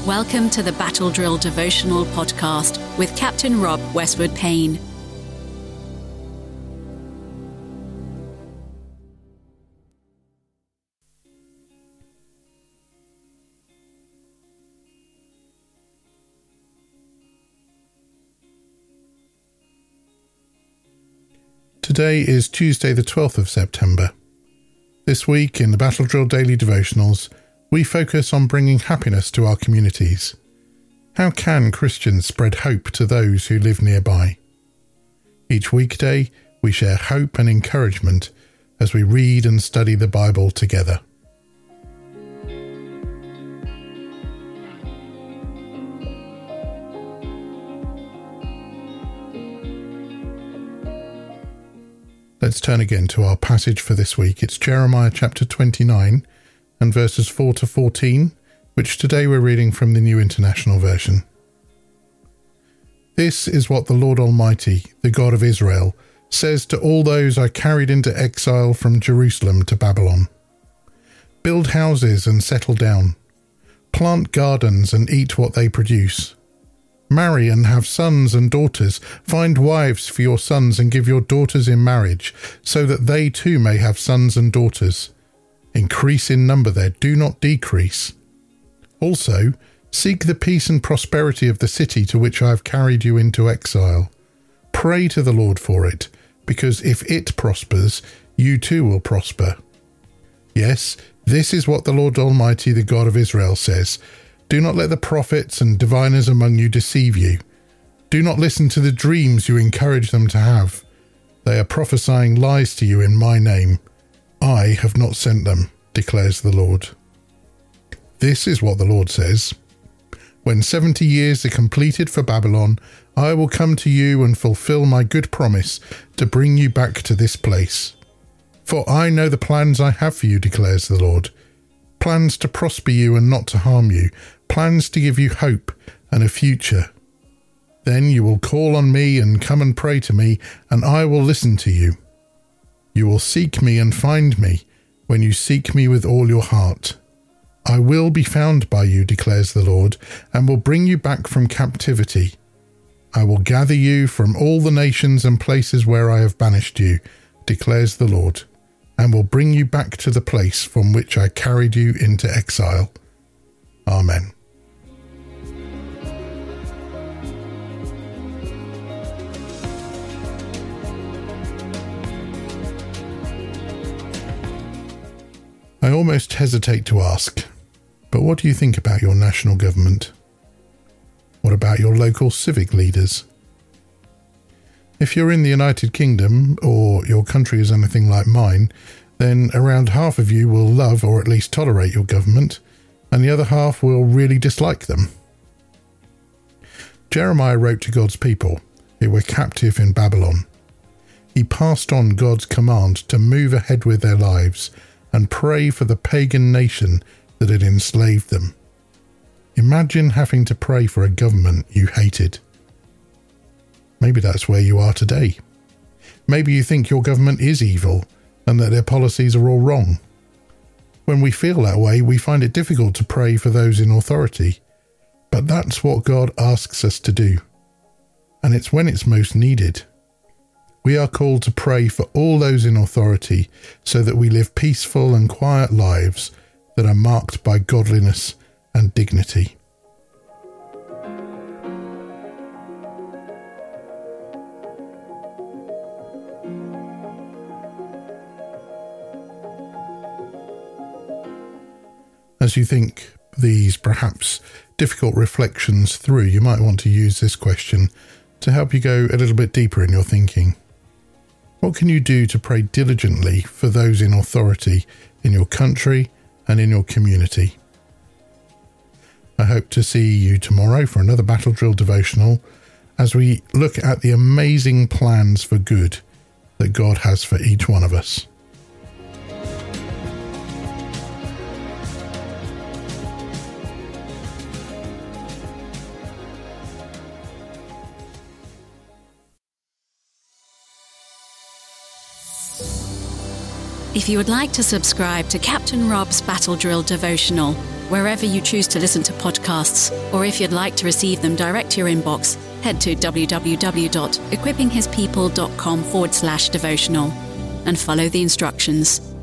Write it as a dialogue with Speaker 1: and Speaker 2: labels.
Speaker 1: Welcome to the Battle Drill Devotional Podcast with Captain Rob Westwood Payne.
Speaker 2: Today is Tuesday the 12th of September. This week in the Battle Drill Daily Devotionals, we focus on bringing happiness to our communities. How can Christians spread hope to those who live nearby? Each weekday, we share hope and encouragement as we read and study the Bible together. Let's turn again to our passage for this week. It's Jeremiah chapter 29 and verses 4 to 14, which today we're reading from the New International Version. This is what the Lord Almighty, the God of Israel, says to all those I carried into exile from Jerusalem to Babylon. Build houses and settle down. Plant gardens and eat what they produce. Marry and have sons and daughters. Find wives for your sons and give your daughters in marriage, so that they too may have sons and daughters. Increase in number there, do not decrease. Also, seek the peace and prosperity of the city to which I have carried you into exile. Pray to the Lord for it, because if it prospers, you too will prosper. Yes, this is what the Lord Almighty, the God of Israel, says. Do not let the prophets and diviners among you deceive you. Do not listen to the dreams you encourage them to have. They are prophesying lies to you in my name. I have not sent them, declares the Lord. This is what the Lord says. When 70 years are completed for Babylon, I will come to you and fulfill my good promise to bring you back to this place. For I know the plans I have for you, declares the Lord. Plans to prosper you and not to harm you. Plans to give you hope and a future. Then you will call on me and come and pray to me, and I will listen to you. You will seek me and find me when you seek me with all your heart. I will be found by you, declares the Lord, and will bring you back from captivity. I will gather you from all the nations and places where I have banished you, declares the Lord, and will bring you back to the place from which I carried you into exile. Amen. I almost hesitate to ask, but what do you think about your national government? What about your local civic leaders? If you're in the United Kingdom, or your country is anything like mine, then around half of you will love or at least tolerate your government, and the other half will really dislike them. Jeremiah wrote to God's people who were captive in Babylon. He passed on God's command to move ahead with their lives and pray for the pagan nation that had enslaved them. Imagine having to pray for a government you hated. Maybe that's where you are today. Maybe you think your government is evil and that their policies are all wrong. When we feel that way, we find it difficult to pray for those in authority. But that's what God asks us to do. And it's when it's most needed. We are called to pray for all those in authority so that we live peaceful and quiet lives that are marked by godliness and dignity. As you think these perhaps difficult reflections through, you might want to use this question to help you go a little bit deeper in your thinking. What can you do to pray diligently for those in authority in your country and in your community? I hope to see you tomorrow for another Battle Drill devotional as we look at the amazing plans for good that God has for each one of us.
Speaker 1: If you would like to subscribe to Captain Rob's Battle Drill devotional, wherever you choose to listen to podcasts, or if you'd like to receive them direct to your inbox, head to www.equippinghispeople.com/devotional and follow the instructions.